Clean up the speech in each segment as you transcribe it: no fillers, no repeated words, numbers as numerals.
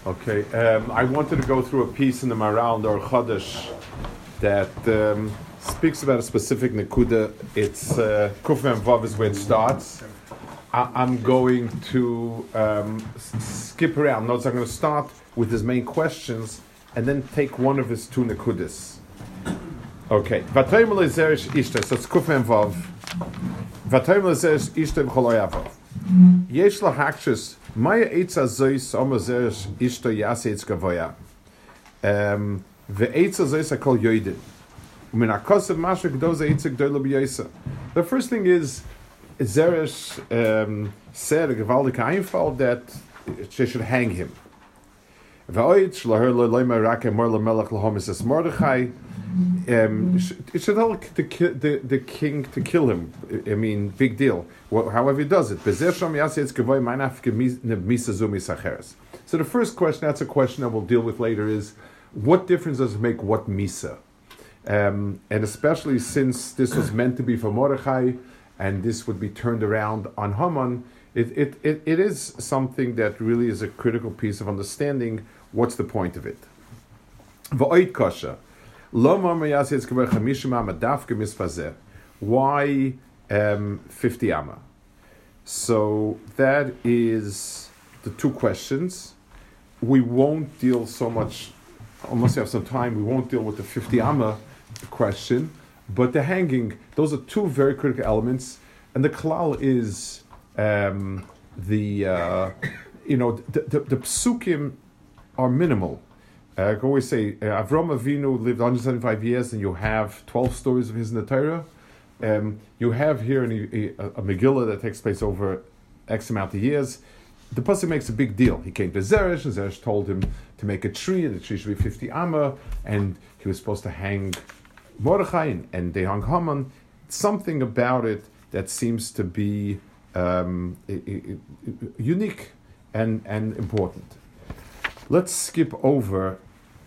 Okay, I wanted to go through a piece in the Maral, or Chodesh, that speaks about a specific Nekuda. It's Kuf Mem Vav is where it starts. I'm going to skip around. Notice I'm going to start with his main questions and then take one of his two Nekudas. Okay, Vatayim Lezerish Ishta, so it's Kuf Mem Vav. Vatayim Lezerish Ishta V'choloyavav. Yesh lahakshus Maya Eitza Zois Omer Zerish Ishta Yase Eitz Gavoya. Ve'Eitza Zois Akol Yoidin. Umin Akosav Mashra Gdoza Eitza Gdola B'Yoisa. The first thing is Zeresh said a Gevaldik Einfall that she should hang him. Ve'oitz Laher Loima Rake Morla Melech Lahomis Es Mordechai. It should tell the king to kill him. I mean, big deal. However he does it. So the first question, that's a question that we'll deal with later, is what difference does it make what misa? And especially since this was meant to be for Mordechai, and this would be turned around on Haman, it is something that really is a critical piece of understanding what's the point of it. V'oid kasha. Why 50 amma? So that is the two questions. We won't deal so much, unless you have some time, we won't deal with the 50 amma question, but the hanging, those are two very critical elements, and the klal is the psukim are minimal. I always say, Avram Avinu lived 175 years, and you have 12 stories of his in the Torah. You have here a Megillah that takes place over X amount of years. The pasuk makes a big deal. He came to Zeresh, and Zeresh told him to make a tree, and the tree should be 50 amma, and he was supposed to hang Mordechai, and they hung Haman. Something about it that seems to be unique and important. Let's skip over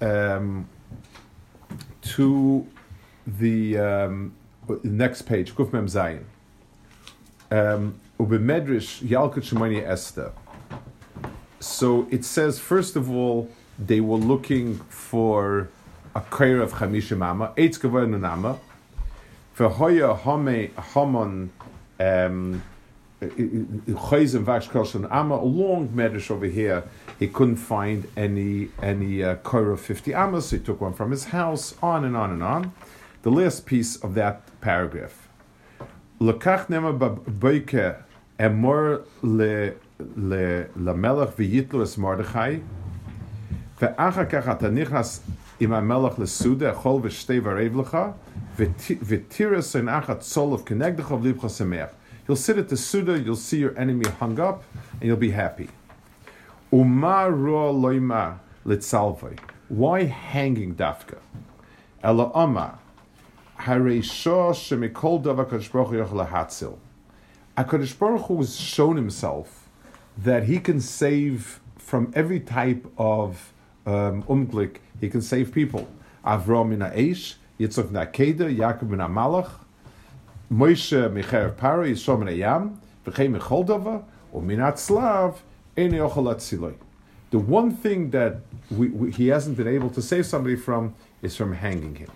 to the next page, Kuf Mem Zayin. Ubemedrish Yalkut Shemoni Esther. So it says, first of all, they were looking for a kair of Chamishim Amma, Eitz Gavoya Nunama, V'hoya Haman Chayzim Vash Koshan Amma, a long medrash over here. He couldn't find any kair of 50 Amma, so he took one from his house, on and on and on. The last piece of that paragraph. Lekach nema b'boike emor lemelech v'yitlu es Mordechai ve'achar kach ata nichnas im hamelech lesuda echol v'shtei v'arev lecha v'tiras ein achat tzolov kenegdecha v'libcha semeach. You'll sit at the Suda, you'll see your enemy hung up, and you'll be happy. Uma ro loima litzalvei. Why hanging dafka? Ela Oma hareisha shemikol davar Kadosh Baruch Hu yochel lahatzil. HaKadosh Baruch Hu has shown himself that he can save from every type of umglik. He can save people. Avram min ha'esh, Yitzchak min ha'keder, Yaakov min ha'malach, Moshe Michael Paro, Yisro min hayam, v'chei michol davar, u'min ha'tzlav, ein yochel latziloi. The one thing that he hasn't been able to save somebody from is from hanging him.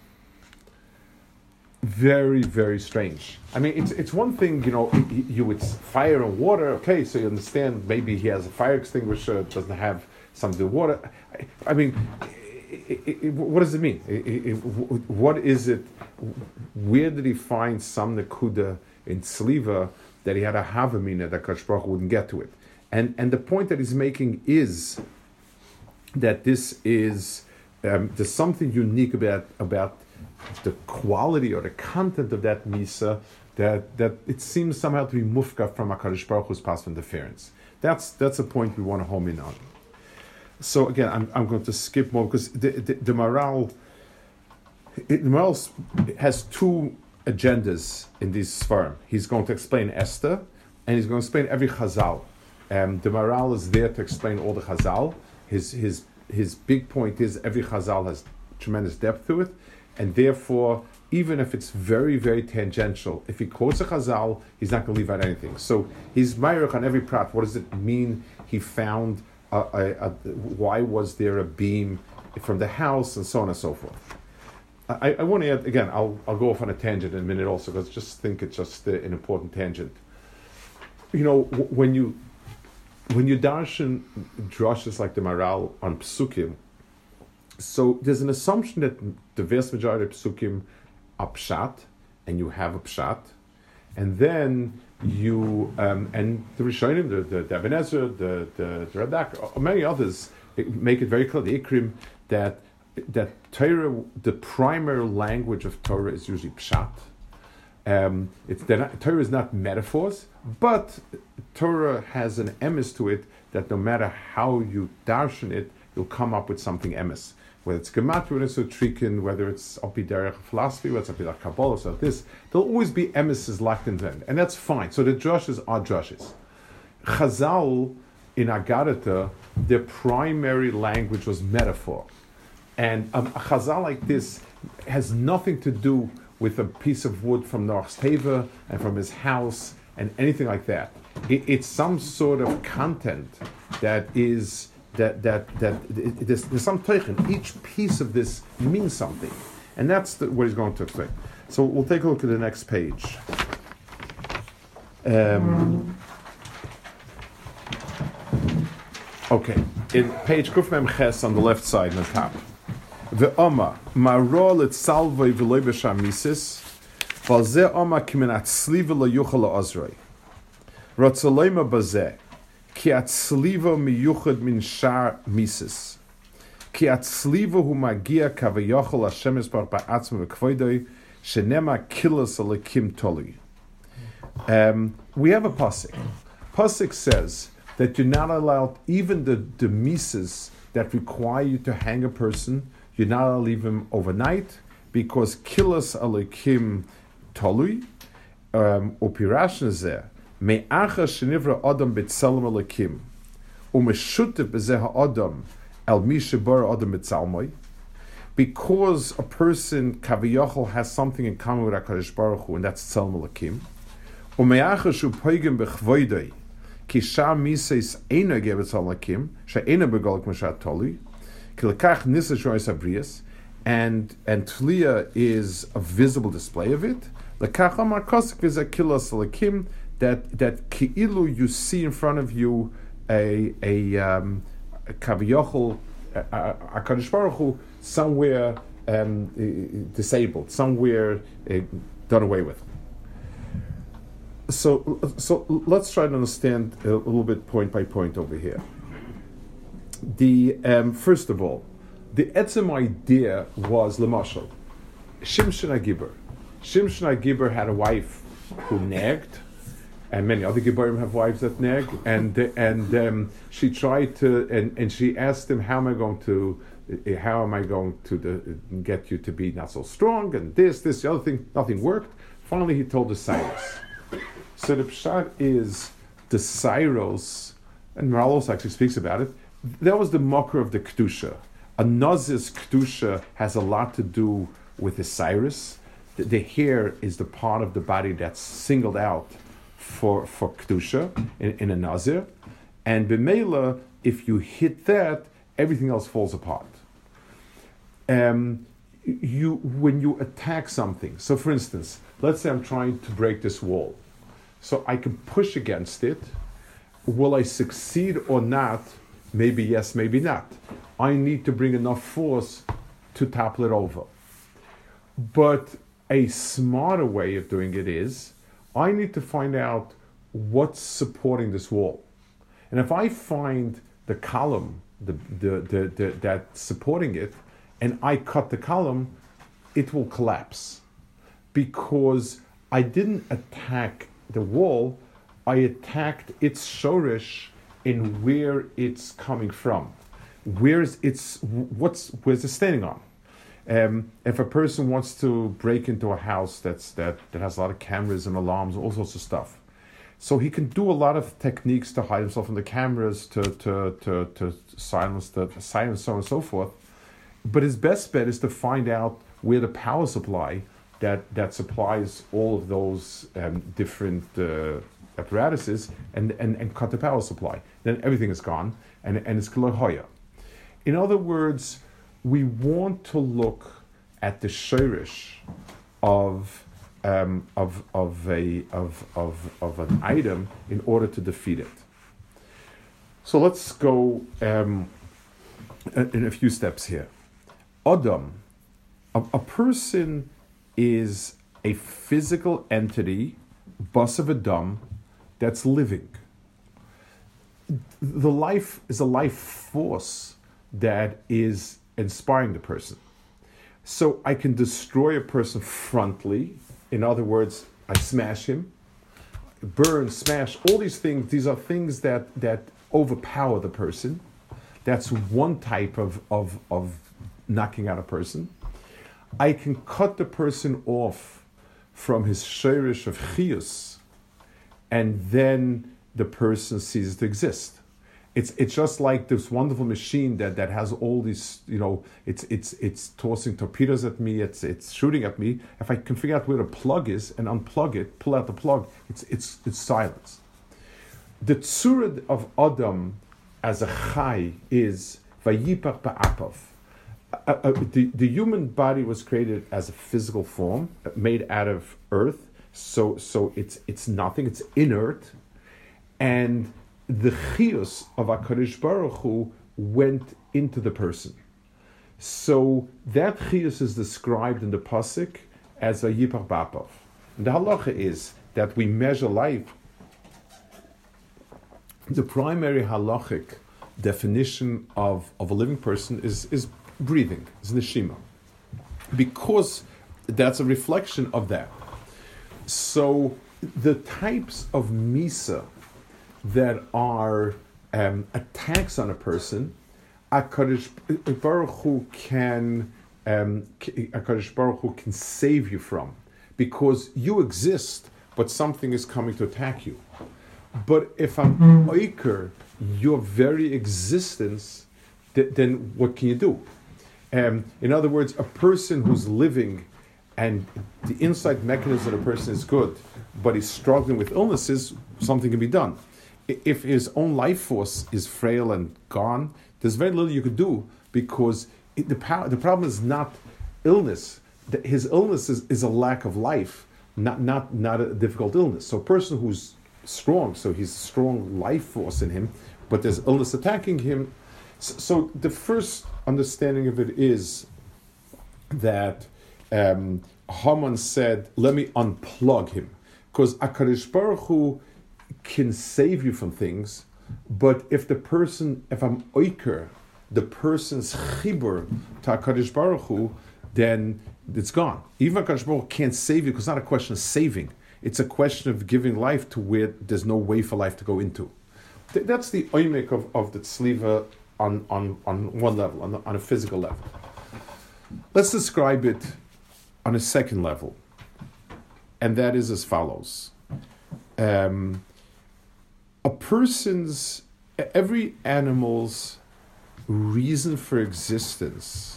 Very, very strange. I mean, it's one thing, you would fire and water, okay, so you understand maybe he has a fire extinguisher, doesn't have something with water. I mean, what does it mean? What is it? Where did he find some nekuda in Sliva that he had a havamina that Kadosh Baruch Hu wouldn't get to it? And the point that he's making is that this is there's something unique about the quality or the content of that misa that it seems somehow to be mufka from HaKadosh Baruch Hu's past interference. That's a point we want to home in on. So again, I'm going to skip more because the Maral has two agendas in this Sfarim. He's going to explain Esther, and he's going to explain every Chazal. The Maral is there to explain all the Chazal. His big point is every Chazal has tremendous depth to it, and therefore, even if it's very, very tangential, if he quotes a Chazal, he's not going to leave out anything. So he's Ma'arich on every prat. What does it mean he found why was there a beam from the house, and so on and so forth. I want to add, again, I'll go off on a tangent in a minute also, because I just think it's just an important tangent. When you darshan drushes like the Maral on Psukim, so there's an assumption that the vast majority of Psukim are pshat, and you have a pshat, and then you and the Rishonim, the Eben Ezra, the Radak, many others make it very clear, the Ikrim, that Torah, the primary language of Torah is usually pshat. Torah is not metaphors, but Torah has an emes to it that no matter how you darshan it, you'll come up with something emes. Whether it's gematria, whether it's trikin, whether it's opiderech philosophy, whether it's opiderech kabbalah, so this, there'll always be emeses locked in them, and that's fine. So the drushes are drushes. Chazal in Agadata, their primary language was metaphor, and a chazal like this has nothing to do with a piece of wood from Noach's teva and from his house and anything like that. It's some sort of content that is. There's some teichen. Each piece of this means something, and that's what he's going to explain. So we'll take a look at the next page. Okay, in page Kuf Mem Ches on the left side on the top. Ve'oma marol et salvei v'loy b'shamisis v'al ze oma kimin atzli v'lo yuchal la'ozroi rotzolema bazeh Ki atzlivo miyuchad min shar mises. Ki atzlivo hu magia kavayochel Hashem esbar ba'atzma v'kvoidoi shenema kilas alekim toli. We have a pasuk. Pasuk says that you're not allowed, even the mises that require you to hang a person, you're not allowed to leave him overnight, because kilas alekim toli, upirash nezeh, me'acha shenivra adam b'tzelem alekim u'meshutef b'zeh ha'adam el mi shebara adam b'tzalmoi, because a person kaviyachol has something in common with HaKadosh Baruch Hu, and that's tzelem alekim, u'me'acha shu poigim b'chvoidoi ki shar mises eina ge b'tzelem alekim she'eina b'golek m'shat toli ki lekach nisa shoyes abrias, and tliya is a visible display of it, lekach amar kosik v'zeh kilas alekim, that ki'ilu, you see in front of you a kaviyachol, HaKadosh Baruch Hu, somewhere disabled, somewhere done away with. So let's try to understand a little bit point by point over here. The first of all, the etzem idea was lemashal Shimshon HaGibor. Shimshon HaGibor had a wife who nagged, and many other Gibborim have wives that nag, and she tried to, and she asked him, how am I going to get you to be not so strong, and this, the other thing, nothing worked. Finally, he told the Cyrus. So the pshat is the Cyrus, and Maral actually speaks about it. That was the mocker of the kedusha. A nazir's kedusha has a lot to do with the Cyrus. The hair is the part of the body that's singled out for kedusha in a nazir, and b'meila, if you hit that, everything else falls apart. When you attack something, so for instance, let's say I'm trying to break this wall, so I can push against it. Will I succeed or not? Maybe yes, maybe not. I need to bring enough force to topple it over. But a smarter way of doing it is, I need to find out what's supporting this wall. And if I find the column that's supporting it, and I cut the column, it will collapse. Because I didn't attack the wall, I attacked its shorish in where it's coming from. Where's it standing on? If a person wants to break into a house that has a lot of cameras and alarms, all sorts of stuff, so he can do a lot of techniques to hide himself from the cameras, to silence so on and so forth. But his best bet is to find out where the power supply that supplies all of those different apparatuses and cut the power supply. Then everything is gone, and it's Kolohoya. In other words, we want to look at the shirish of an item in order to defeat it. So let's go in a few steps here. Adam, a person is a physical entity, bus of Adam, that's living. The life is a life force that is inspiring the person. So I can destroy a person frontally. In other words, I smash him, burn, smash, all these things. These are things that overpower the person. That's one type of knocking out a person. I can cut the person off from his shirish of chiyus, and then the person ceases to exist. It's just like this wonderful machine that has all these, it's tossing torpedoes at me, it's shooting at me. If I can figure out where the plug is and unplug it, pull out the plug, it's silence. The tzura of Adam as a chai is vayipach ba'apav. The human body was created as a physical form, made out of earth, so it's nothing, it's inert, and the chiyus of HaKadosh Baruch Hu went into the person. So that chiyus is described in the pasuk as a yipach ba'apav. And the halacha is that we measure life. The primary halachic definition of a living person is breathing, is neshima, because that's a reflection of that. So the types of misa that are attacks on a person, HaKadosh Baruch Hu can save you from, because you exist, but something is coming to attack you. But if I'm oiker your very existence, then what can you do? In other words, a person who's living and the inside mechanism of the person is good, but he's struggling with illnesses, something can be done. If his own life force is frail and gone, there's very little you could do, because the problem is not illness. His illness is a lack of life, not a difficult illness. So a person who's strong, so he's a strong life force in him, but there's illness attacking him. So the first understanding of it is that Haman said, let me unplug him, because HaKadosh Baruch Hu can save you from things, but if I'm oiker, the person's chibur to HaKadosh Baruch Hu, then it's gone. Even HaKadosh Baruch Hu can't save you, because it's not a question of saving. It's a question of giving life to where there's no way for life to go into. That's the oimek of the tzliva on one level, on a physical level. Let's describe it on a second level, and that is as follows. Every animal's reason for existence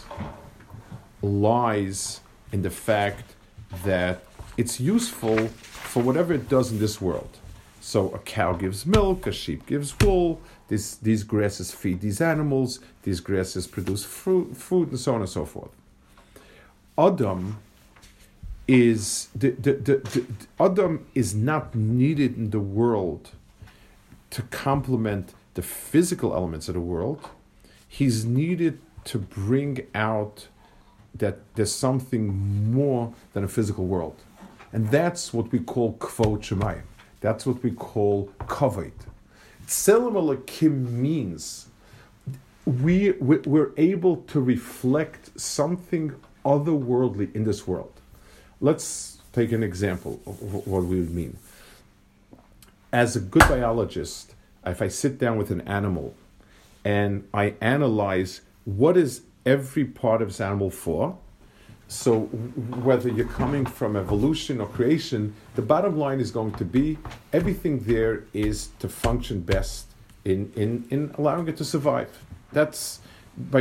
lies in the fact that it's useful for whatever it does in this world. So a cow gives milk, a sheep gives wool, these grasses feed these animals, these grasses produce food, and so on and so forth. Adam is Adam is not needed in the world to complement the physical elements of the world. He's needed to bring out that there's something more than a physical world. And that's what we call kvod shemayim. That's what we call kavod. Tselem Elokim means we're able to reflect something otherworldly in this world. Let's take an example of what we would mean. As a good biologist, if I sit down with an animal and I analyze what is every part of this animal for, so whether you're coming from evolution or creation, the bottom line is going to be everything there is to function best in allowing it to survive. That's by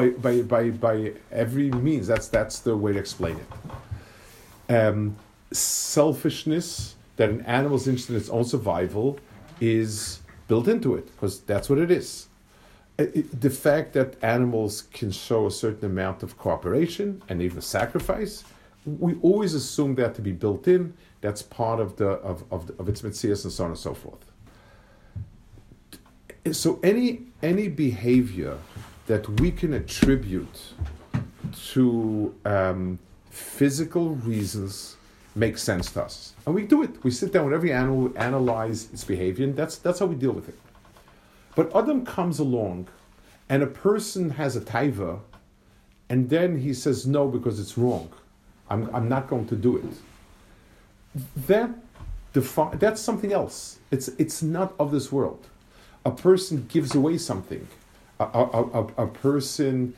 every means. That's the way to explain it. Selfishness that an animal's interest in its own survival is built into it, because that's what it is. The fact that animals can show a certain amount of cooperation and even sacrifice, we always assume that to be built in. That's part of its metzias and so on and so forth. So any behavior that we can attribute to physical reasons makes sense to us, and we do it. We sit down with every animal, we analyze its behavior, and that's how we deal with it. But Adam comes along, and a person has a taiva, and then he says no because it's wrong. I'm not going to do it. That's something else. It's not of this world. A person gives away something. A person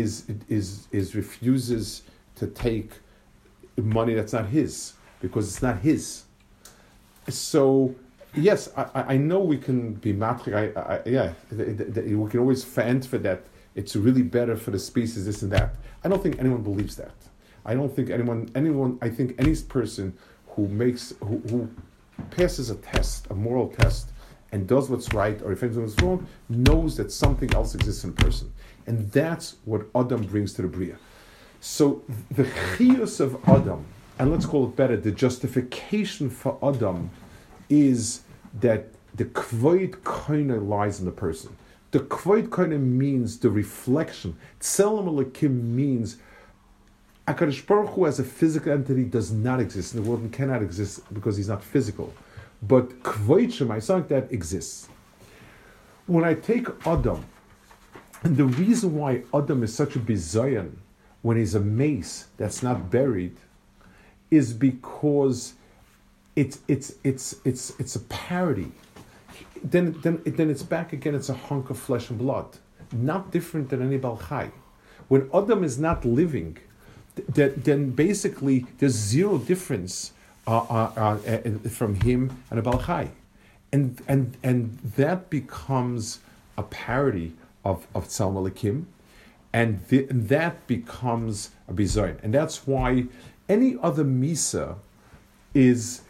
refuses to take money that's not his because it's not his. So yes, I know we can be matrik. We can always fend for that. It's really better for the species, this and that. I don't think anyone believes that. I don't think anyone. I think any person who passes a test, a moral test, and does what's right, or if anything's wrong, knows that something else exists in a person. And that's what Adam brings to the Bria. So the chiyus of Adam, and let's call it better, the justification for Adam is that the kvoid koine lies in the person. The kvoid koine means the reflection. Tselem Elokim means HaKadosh Baruch Hu as a physical entity does not exist in the world and cannot exist because he's not physical. But Kvoid Shemai, something like that exists. When I take Adam, and the reason why Adam is such a bizayon when he's a mace that's not buried, is because it's a parody. Then it's back again. It's a hunk of flesh and blood, not different than any Baal Chai. When Adam is not living, then basically there's zero difference from him and a Baal Chai. And that becomes a parody of Tselem Elokim, and that becomes a bizayon. And that's why any other Misa is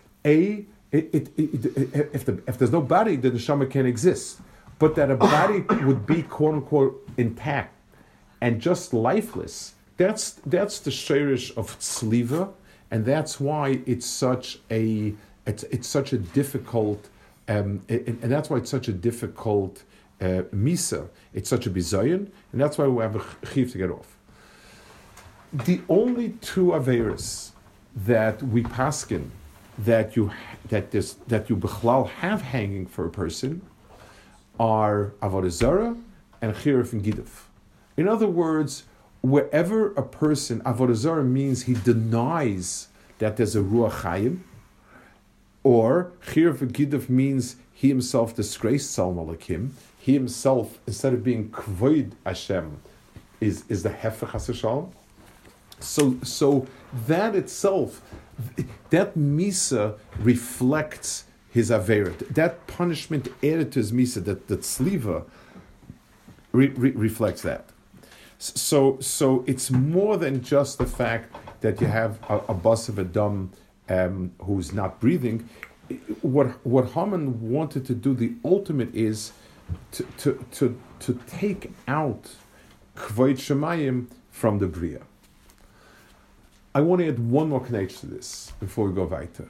if there's no body, then the Neshama can't exist. But that a body would be quote unquote intact and just lifeless, that's the sheirish of tzliva, and that's why it's such a difficult and that's why it's such a difficult misa. It's such a bizayon, and that's why we have a chiv to get off. The only two averos that we paskin that you bechlal have hanging for a person are avodah zarah and chiruf and giduf. In other words, wherever a person, avodah zarah means he denies that there's a ruach chayim, or chiruf and giduf means he himself disgraced Tselem Elokim. He himself, instead of being kvoid Hashem, is the hefech haseshalom. So that itself, that misa reflects his averet. That punishment added to his misa, that tzliva, reflects that. So it's more than just the fact that you have a bus of Adam who's not breathing. What Haman wanted to do, the ultimate, is to take out Kvoid Shemayim from the Bria. I want to add one more connection to this before we go weiter.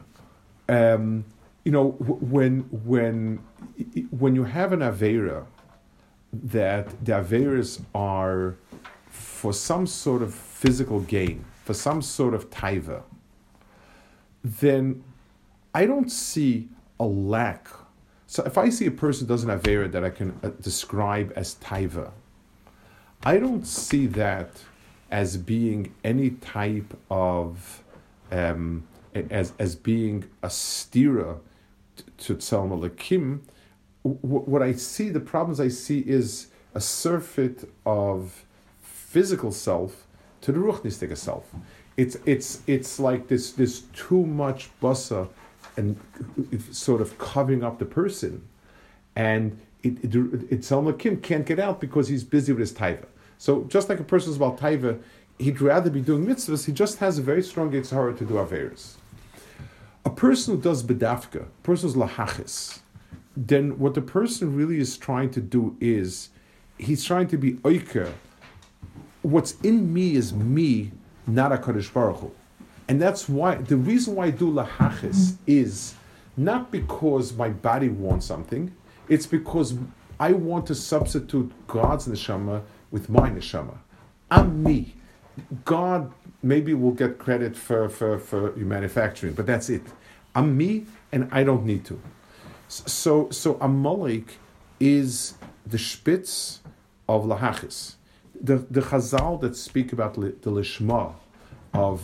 When you have an Aveira, that the Aveiras are for some sort of physical gain, for some sort of taiva, then I don't see a lack. So if I see a person does an Aveira that I can describe as taiva, I don't see that as being any type of as being a stira to Tselem Elokim. What I see, the problems I see, is a surfeit of physical self to the ruchnistic self. It's like this too much basa and sort of covering up the person, and Tselem Elokim can't get out because he's busy with his taiva. So just like a person's about taiva, he'd rather be doing mitzvahs. He just has a very strong yitzhara to do averos. A A person who does bedafka, a person who's lahachis, then what the person really is trying to do is, he's trying to be oiker. What's in me is me, not HaKadosh Baruch Hu. And that's why, the reason why I do lahachis is not because my body wants something, it's because I want to substitute God's neshama with my neshama. I'm me. God maybe will get credit for your manufacturing, but that's it. I'm me, and I don't need to. So Amalek is the spitz of lahachis. The Chazal that speak about the lishma of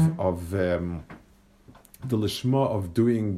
the lishma of doing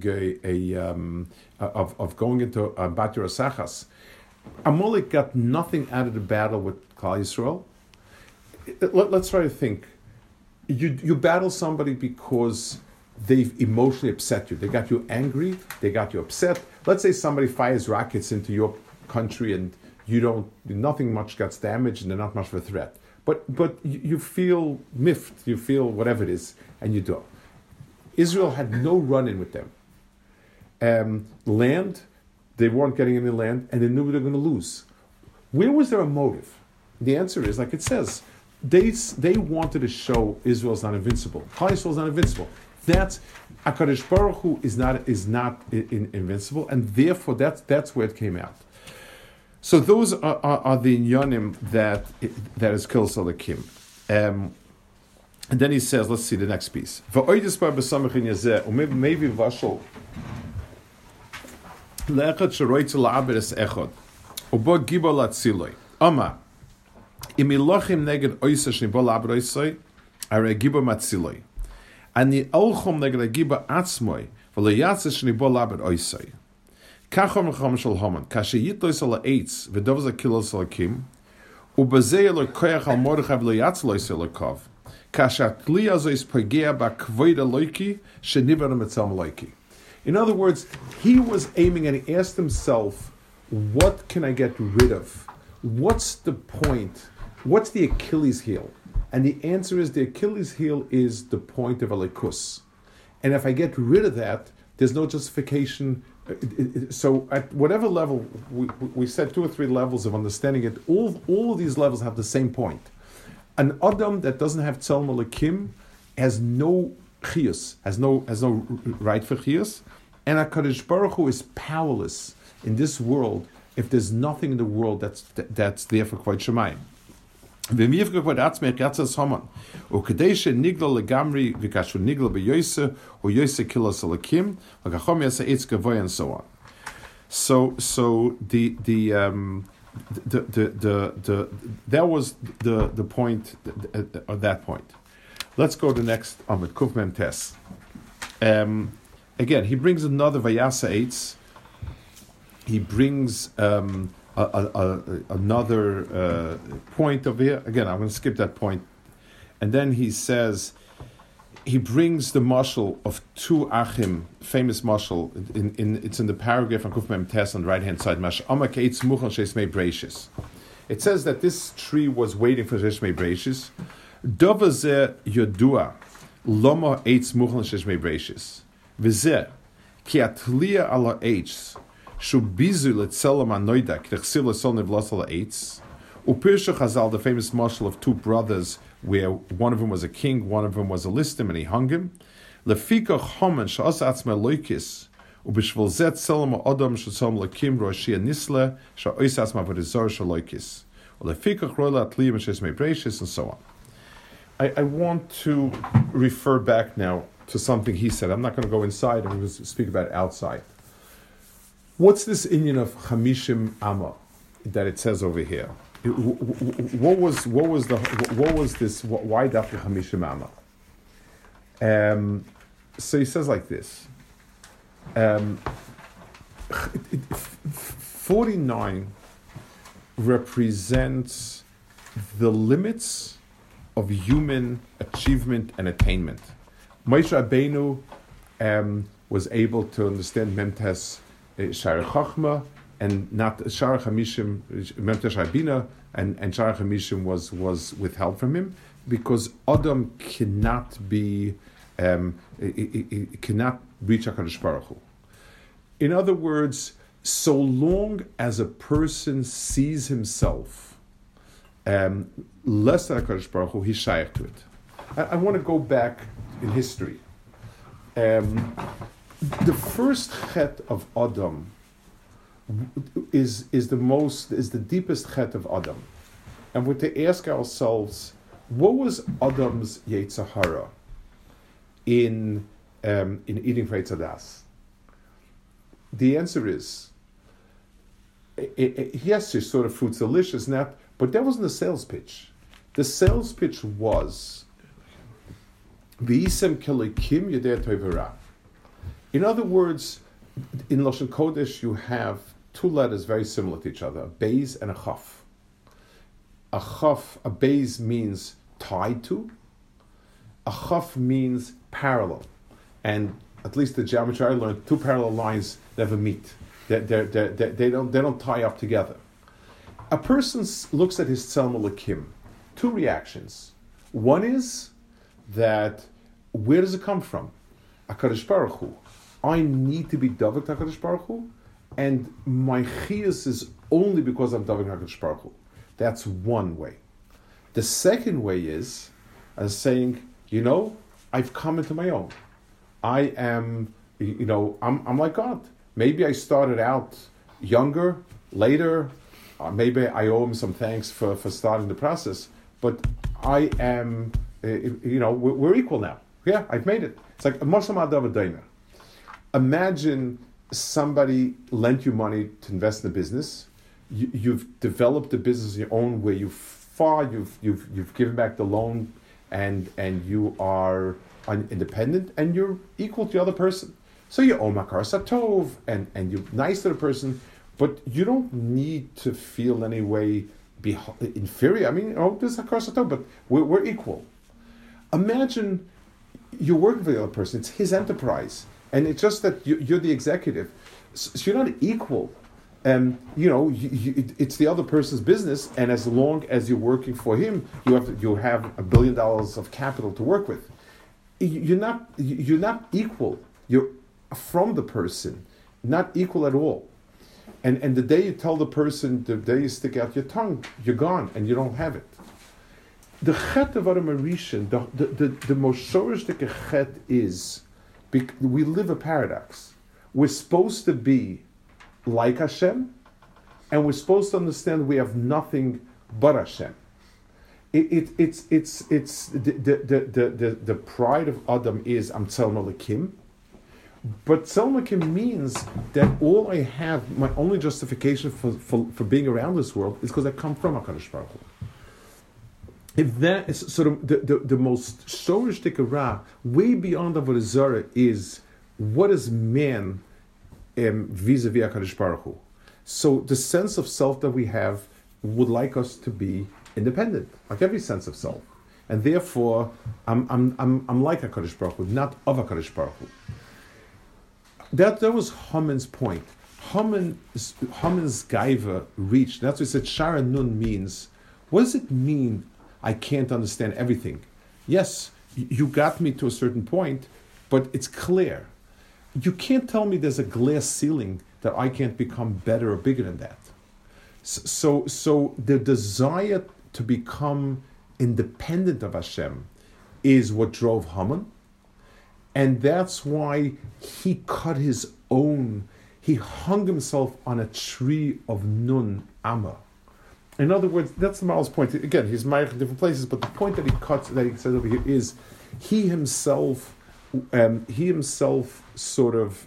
of going into a batir asachas. Amalek got nothing out of the battle with Klal Yisrael. Let's try to think. You battle somebody because they've emotionally upset you. They got you angry. They got you upset. Let's say somebody fires rockets into your country and nothing much gets damaged and they're not much of a threat. But you feel miffed. You feel whatever it is, and you do. Israel had no run-in with them. Land, they weren't getting any land, and they knew they were going to lose. Where was there a motive? The answer is, like it says, they wanted to show Israel's not invincible. Klal Yisrael's not invincible. That's HaKadosh Baruch Hu is not invincible, and therefore that's where it came out. So those are the inyanim that is Kilsa Lakim. And then he says, let's see the next piece. V'oidis bar b'samach in yazeh, u'mayvi v'ashol le'echad sheroitz la'abed es echad, u'bo gibo latziloi. Oma, im ilochim neged oisa shnibo la'abed oisoi, are gibo matziloi. Ani olchom neged gibo atzmoi, v'lo yatsa shnibo la'abed oisoi. Kachom l'chom shel homan, kashe yitlois ala eitz, v'dovza kilos alakim, u'bazei alo koyach al mordechai v'lo yatsa lois alakov. In other words, he was aiming and he asked himself, what can I get rid of? What's the point? What's the Achilles heel? And the answer is the Achilles heel is the point of Elikus. And if I get rid of that, there's no justification. So at whatever level, we said 2 or 3 levels of understanding it, all of these levels have the same point. An Adam that doesn't have Tzelem Elokim has no chiyus, has no right for chiyus, and HaKadosh Baruch Hu is powerless in this world if there's nothing in the world that's there for Kvod Shemayim. V'miyivka Kvod Atzmech Yatzas Haman, u'kedei she'nigla legamri v'kashu nigla b'yoyse u'yoyse kilos Elokim v'kachom yasa eitz gavoy and so on. So that was the point of that point. Let's go to the next Amud Kuf Mem Tes. Again, he brings another Vayasa Eitz. He brings another point over here. Again, I'm going to skip that point. And then he says, he brings the mashal of 2 achim, famous mashal. It's in the paragraph on Kuf Mem Tes on the right hand side. It says that this tree was waiting for Sheshmei Breishis. Dovazeh Yodua Loma Eitz Muchal Sheshmei Breishis. Vizeh Ki Atliya Ala Eitz Shubizu Letzelam Anoida K'Techsiv Lesol Nevlos Ala Eitz. Upirsha Chazal, the famous mashal of 2 brothers, where one of them was a king, one of them was a listim, and he hung him. Lefika chomen she'as atzmei loikis, ubishvil zet selam adam she'tzom lakim roshia nisle she'ois atzmei v'rizor she'loikis. Lefika chroila atliyim she'esmei breishis, and so on. I want to refer back now to something he said. I'm not going to go inside, I'm going to speak about outside. What's this Indian of Chamishim Amma that it says over here? What was this? Why Dafka Chamishim Amma? So he says like this: 49 represents the limits of human achievement and attainment. Moshe Rabbeinu was able to understand Memtes Shar Chachma, and not Shar Chamishim, Memtes Rabina, and Shar Chamishim was withheld from him, because Adam cannot be it cannot reach HaKadosh Baruch Hu. In other words, so long as a person sees himself less than HaKadosh Baruch Hu, he's shaykh to it. I want to go back in history. The first chet of Adam is the deepest chet of Adam, and we're to ask ourselves, what was Adam's Yetzer Hara in eating for Eitz Hadas? The answer is yes, there's sort of fruits delicious, but that wasn't the sales pitch. The sales pitch was V'isem kelekim yedei tovera. In other words, in Lashon Kodesh you have two letters very similar to each other, a beis and a chaf. A beis means tied to, a chaf means parallel. And at least the geometry I learned, two parallel lines never meet. They don't tie up together. A person looks at his Tzelem Elokim, two reactions. One is that, where does it come from? HaKadosh Baruch Hu. I need to be Davik HaKadosh Baruch Hu, and my chiyus is only because I'm Davik HaKadosh Baruch Hu. That's one way. The second way is as saying, I've come into my own. I am, I'm like God. Maybe I started out younger, later, maybe I owe him some thanks for starting the process, but I am, we're equal now. Yeah, I've made it. It's like a Moshe Ma'adav Adayna. Imagine somebody lent you money to invest in a business. You've developed the business your own way. You've given back the loan, and you are independent, and you're equal to the other person. So you owe makar satov, and you're nice to the person, but you don't need to feel any way inferior. I mean, this is makar satov, but we're equal. Imagine you're working for the other person. It's his enterprise. And it's just that you're the executive. So you're not equal. It's the other person's business, and as long as you're working for him, you have $1 billion of capital to work with. You're not equal. You're from the person, not equal at all. And the day you tell the person, the day you stick out your tongue, you're gone, and you don't have it. The chet of Adam Arishan, the most shorishdik chet is, we live a paradox. We're supposed to be like Hashem, and we're supposed to understand we have nothing but Hashem. It's the pride of Adam is I'm Tzelem Elokim, but Tzelem Elokim means that all I have, my only justification for being around this world is because I come from HaKadosh Baruch Hu. If that is sort of the most shorish tikara, way beyond Avodah Zarah, is what is man vis-a-vis HaKadosh Baruch Hu. So the sense of self that we have would like us to be independent, like every sense of self, and therefore I'm like HaKadosh Baruch Hu, not of HaKadosh Baruch Hu. That was Haman's point. Haman's gaiva reached. That's what he said. Shara Nun means. What does it mean? I can't understand everything. Yes, you got me to a certain point, but it's clear. You can't tell me there's a glass ceiling that I can't become better or bigger than that. So the desire to become independent of Hashem is what drove Haman, and that's why he cut his own. He hung himself on a tree of Nun Amma. In other words, that's the Mahal's point. Again, he's married in different places, but the point that he says over here is he himself sort of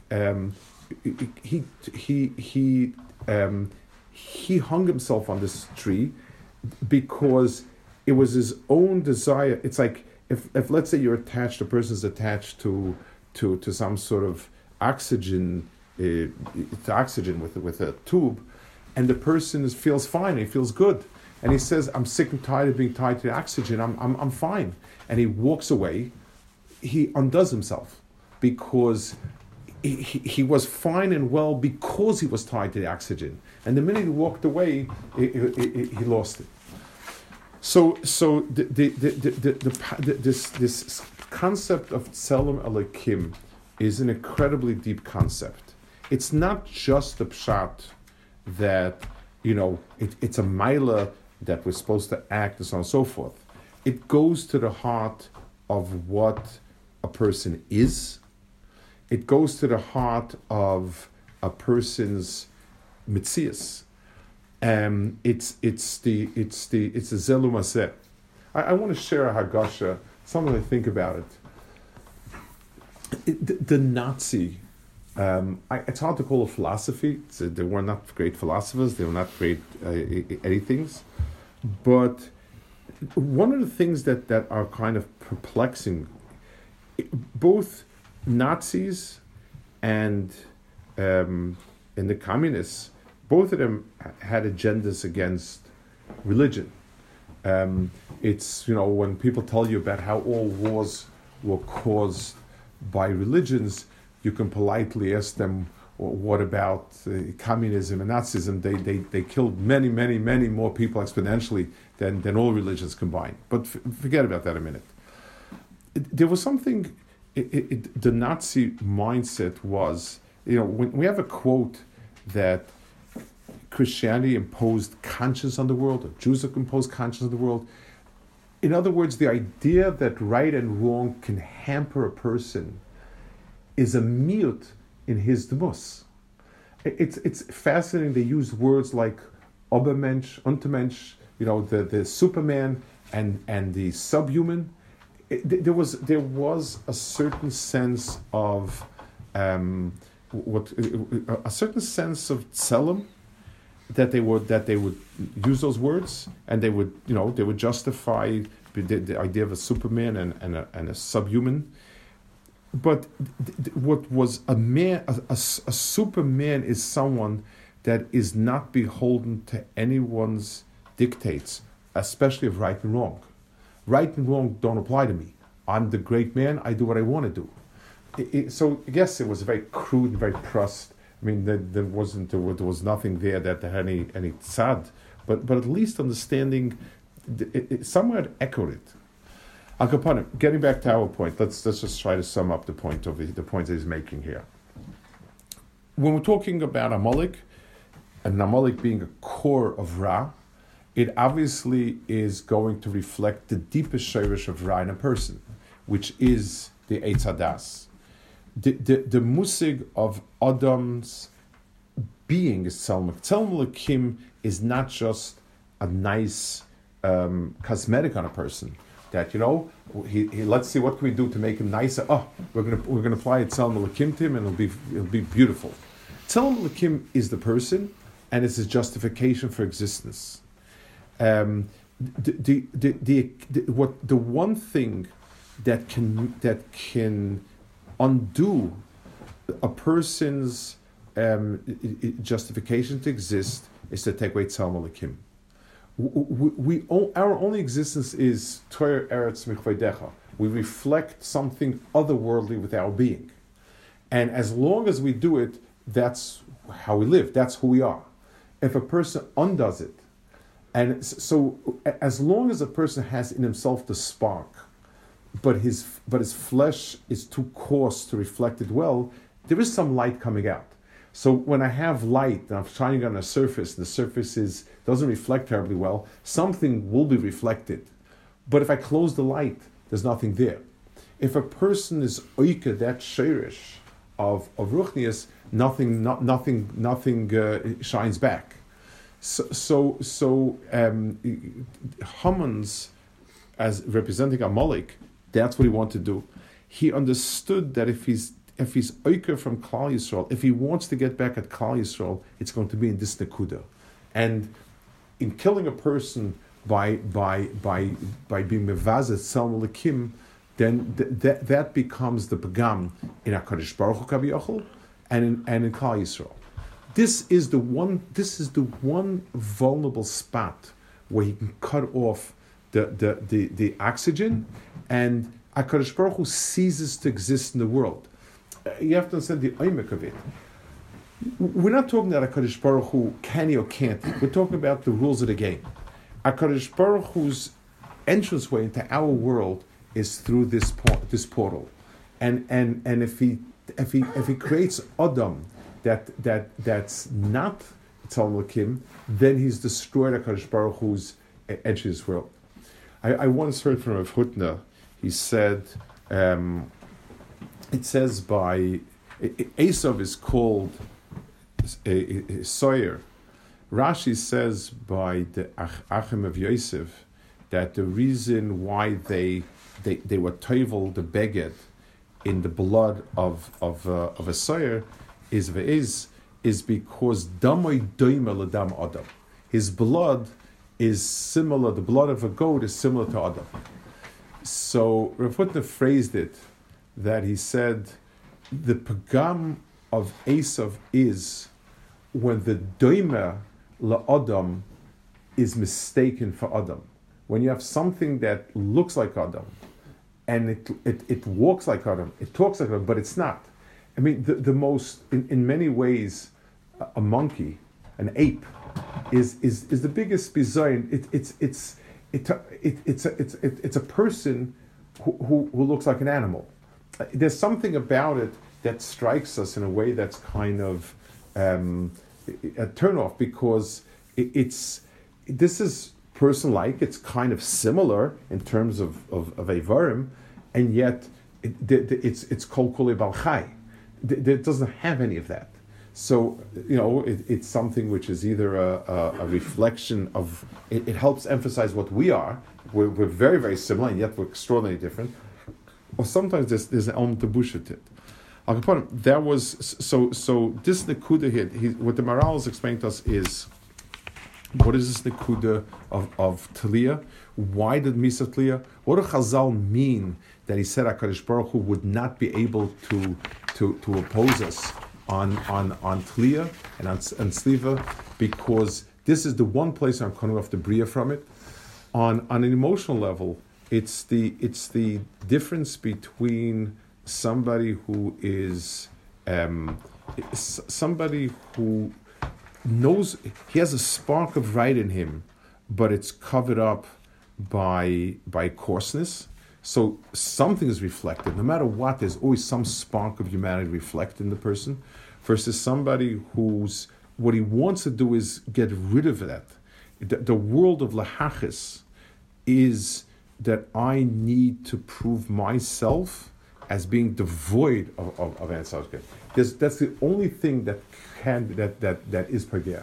he hung himself on this tree because it was his own desire. It's like if let's say a person's attached to some sort of oxygen with a tube. And the person feels fine, he feels good. And he says, I'm sick and tired of being tied to the oxygen, I'm fine. And he walks away, he undoes himself because he was fine and well because he was tied to the oxygen. And the minute he walked away, he lost it. So this concept of Tzelem Elokim is an incredibly deep concept. It's not just the pshat that, it's a maila that we're supposed to act and so on and so forth. It goes to the heart of what a person is. It goes to the heart of a person's mitzias. It's the zelu maseh. I want to share a hagasha, something to think about it. The Nazi, it's hard to call it philosophy. They were not great philosophers. They were not great anythings. But one of the things that are kind of perplexing, both Nazis and the communists, both of them had agendas against religion. It's, when people tell you about how all wars were caused by religions, you can politely ask them, what about communism and Nazism? They killed many, many, many more people exponentially than all religions combined. But forget about that a minute. There was something, the Nazi mindset was, when we have a quote that Christianity imposed conscience on the world, or Jews imposed conscience on the world. In other words, the idea that right and wrong can hamper a person is a mute in his demus. It's fascinating. They use words like Obermensch, Untermensch, the Superman and the subhuman. There was a certain sense of a certain sense of tzelem, that they would use those words, and they would justify the idea of a Superman and a subhuman. But what was a man, a Superman is someone that is not beholden to anyone's dictates, especially of right and wrong. Right and wrong don't apply to me. I'm the great man. I do what I want to do. So yes, it was very crude, very pressed. I mean, there was nothing there that had any tzad, but at least understanding, it somewhat echoed it. Al Capone, getting back to our point, let's just try to sum up the point that he's making here. When we're talking about Amalek, and Amalek being a core of Ra, it obviously is going to reflect the deepest shirish of Ra in a person, which is the Eitz Hadas. The musig of Adam's being is Tzelem. Tzelem Elokim is not just a nice cosmetic on a person. That he let's see what can we do to make him nicer. Oh, we're gonna apply Tzelem Elokim to him, and it'll be beautiful. Tzelem Elokim is the person, and it's his justification for existence. The one thing that can undo a person's justification to exist is to take away Tzelem Elokim. Our only existence is Torah Eretz Michveidecha. We reflect something otherworldly with our being. And as long as we do it, that's how we live. That's who we are. If a person undoes it, and so as long as a person has in himself the spark, but his flesh is too coarse to reflect it well, there is some light coming out. So when I have light and I'm shining on a surface, and the surface doesn't reflect terribly well, something will be reflected. But if I close the light, there's nothing there. If a person is oike, that shirish of ruchnius, nothing shines back. So Haman's, as representing Amalek, that's what he wanted to do. He understood that if he's oiker from Klal Yisrael, if he wants to get back at Klal Yisrael, it's going to be in this nekuda. And in killing a person by being mevazet Tzelem Elokim, then that becomes the pagam in HaKadosh Baruch Hu Kaviyachol and in Klal Yisrael. This is the one vulnerable spot where he can cut off the oxygen, and HaKadosh Baruch Hu ceases to exist in the world. You have to understand the oimek of it. We're not talking about HaKadosh Baruch Hu can or can't. We're talking about the rules of the game. HaKadosh Baruch Hu's entranceway into our world is through this portal, and if he creates Adam that's not Tzalem Elokim, then he's destroyed HaKadosh Baruch Hu's edges world. I once heard from Rav Hutner. He said, it says by Esav is called Soyer. Rashi says by the Achim of Yosef that the reason why they were toivel the beged in the blood of a Soyer is because damoy doime l'dam Adam. His blood is similar. The blood of a goat is similar to Adam. So Rav Hutner phrased it that he said the pagam of Esav is when the doime la'adam is mistaken for Adam. When you have something that looks like Adam and it walks like Adam, it talks like Adam, but it's not. I mean, the most in many ways, a monkey, an ape, is the biggest bizayon. It's a person who looks like an animal. There's something about it that strikes us in a way that's kind of a turnoff, because this is person-like. It's kind of similar in terms of Eivarim, and yet it's kol kulei bal chai. It doesn't have any of that. So, it's something which is either a reflection of, it helps emphasize what we are. We're very, very similar, and yet we're extraordinarily different. Or sometimes there's an element of bullshit. That was, so this Nekuda here, what the Maral is explaining to us is, what is this Nekuda of Taliyah? Why did Misa Taliyah? What do Chazal mean that he said HaKadosh Baruch Hu would not be able to oppose us on Taliyah and on Sliva, because this is the one place I'm coming off the Bria from it. On an emotional level, it's the difference between somebody who is somebody who knows he has a spark of right in him, but it's covered up by coarseness. So something is reflected. No matter what, there's always some spark of humanity reflected in the person, versus somebody who's, what he wants to do is get rid of that. The world of lahachis is that I need to prove myself as being devoid of Ansar's. That's the only thing that is pagea.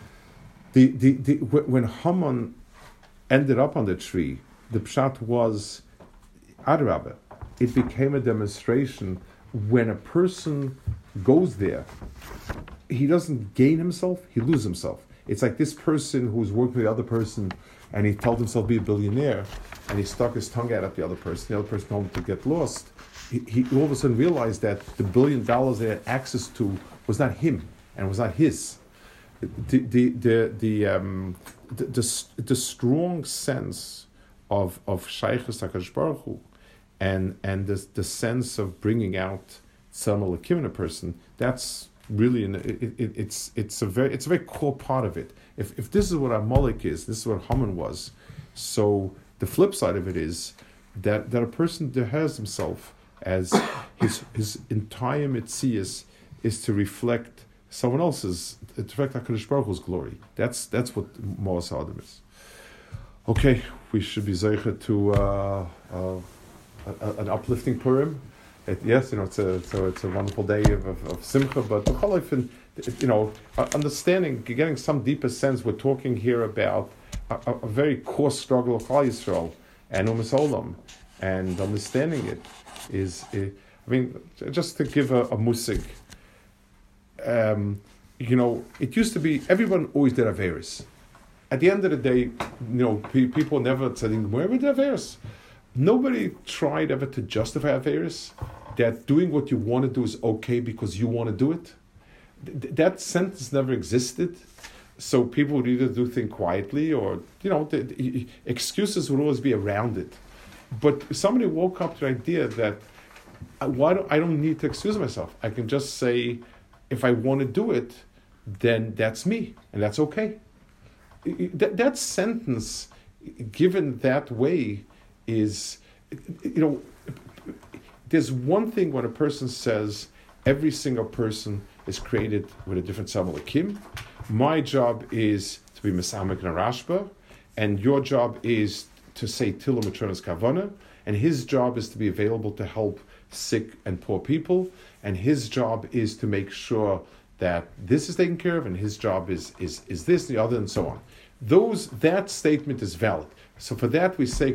When Haman ended up on the tree, the pshat was Adrabah. It became a demonstration. When a person goes there, he doesn't gain himself, he loses himself. It's like this person who's working with the other person, and he told himself to be a billionaire, and he stuck his tongue out at the other person. The other person told him to get lost. He all of a sudden realized that the $1 billion they had access to was not him and was not his. The strong sense of Shaykhus HaKadosh Baruch Hu, and the sense of bringing out Tzalem Elokim in a person, that's really it's a very core part of it. If this is what Amalek is, this is what Haman was. So the flip side of it is that a person that has himself as his entire mitzias is to reflect someone else's, to reflect HaKadosh Baruch Hu's glory. That's what Moas Adam is. Okay, we should be zeicha to an uplifting Purim. Yes, it's a wonderful day of simcha, but the whole life, understanding, getting some deeper sense. We're talking here about a very core struggle of Klal Yisrael and Umas Olam, and understanding it is, just to give a musig. It used to be everyone always did Averis. At the end of the day, people never said, where did Averis? Nobody tried ever to justify Averis, that doing what you want to do is okay because you want to do it. That sentence never existed. So people would either do things quietly or, the excuses would always be around it. But somebody woke up to the idea that I don't need to excuse myself. I can just say, if I want to do it, then that's me, and that's okay. That sentence, given that way, is there's one thing when a person says every single person is created with a different Samalakim. My job is to be Mesamek and Rashba, and your job is to say Tilo Matronas Kavana, and his job is to be available to help sick and poor people, and his job is to make sure that this is taken care of, and his job is this, the other, and so on. That statement is valid. So for that we say,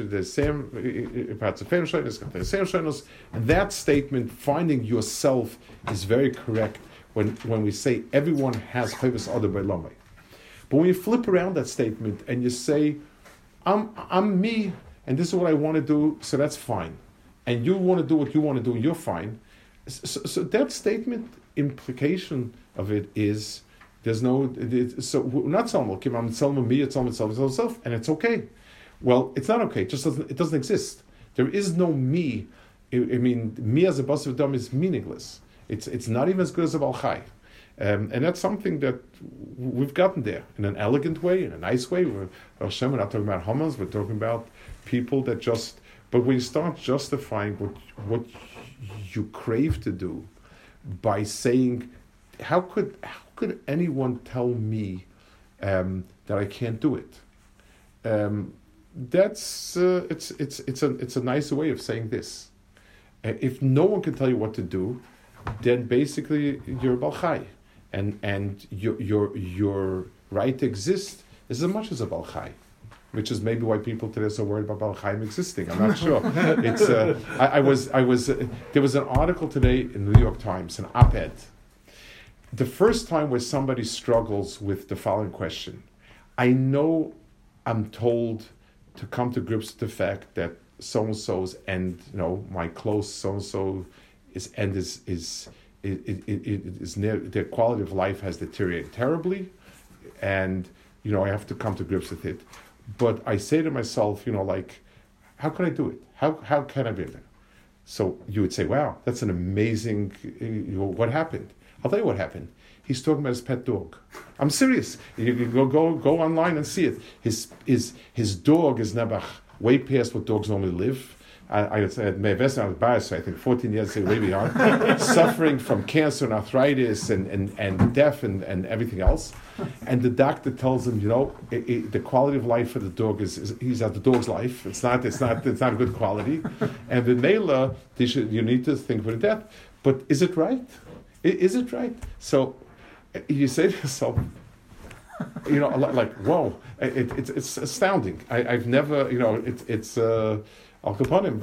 and that statement, finding yourself, is very correct when we say everyone has Chayvus Adam B'Lamay. But when you flip around that statement and you say, I'm me, and this is what I want to do, so that's fine. And you want to do what you want to do, you're fine. So that statement, implication of it is, there's no, so we're not Salmo, I'm Salmo me, it's Salmo itself, and it's okay. Well, it's not okay, it doesn't exist. There is no me. I mean, me as a Basar V'Dam is meaningless. It's not even as good as a Baal Chai. And that's something that we've gotten there in an elegant way, in a nice way. We're not talking about Hamas, we're talking about people that just, but when you start justifying what you crave to do by saying, how could anyone tell me that I can't do it? That's it's a nicer way of saying this. If no one can tell you what to do, then basically you're a Baal Chai, and your right to exist is as much as a Baal Chai, which is maybe why people today are so worried about Baal Chaim existing. I'm not sure. It's I was there was an article today in the New York Times, an op-ed. The first time where somebody struggles with the following question: I know I'm told to come to grips with the fact that so and so's end, my close so and so is end is near, their quality of life has deteriorated terribly, and I have to come to grips with it. But I say to myself, how can I do it? How can I be there? So you would say, wow, that's an amazing. What happened? I'll tell you what happened. He's talking about his pet dog. I'm serious. You can go online and see it. His dog is never way past what dogs normally live. I said, I think 14 years way beyond, suffering from cancer and arthritis and death and everything else. And the doctor tells him, the quality of life for the dog he's at the dog's life. It's not a good quality. And the Mela, you need to think for death. But is it right? Is it right? So you say to yourself, whoa, it's astounding. I've never, it's Al Kaponim.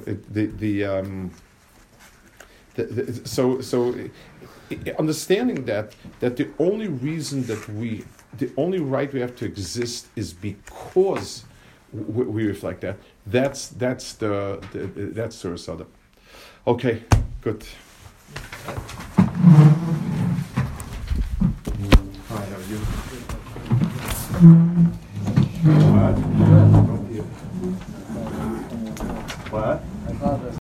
So understanding that the only reason the only right we have to exist is because we reflect that. That's the Surah. Okay, good. Hi, how are you? What? What?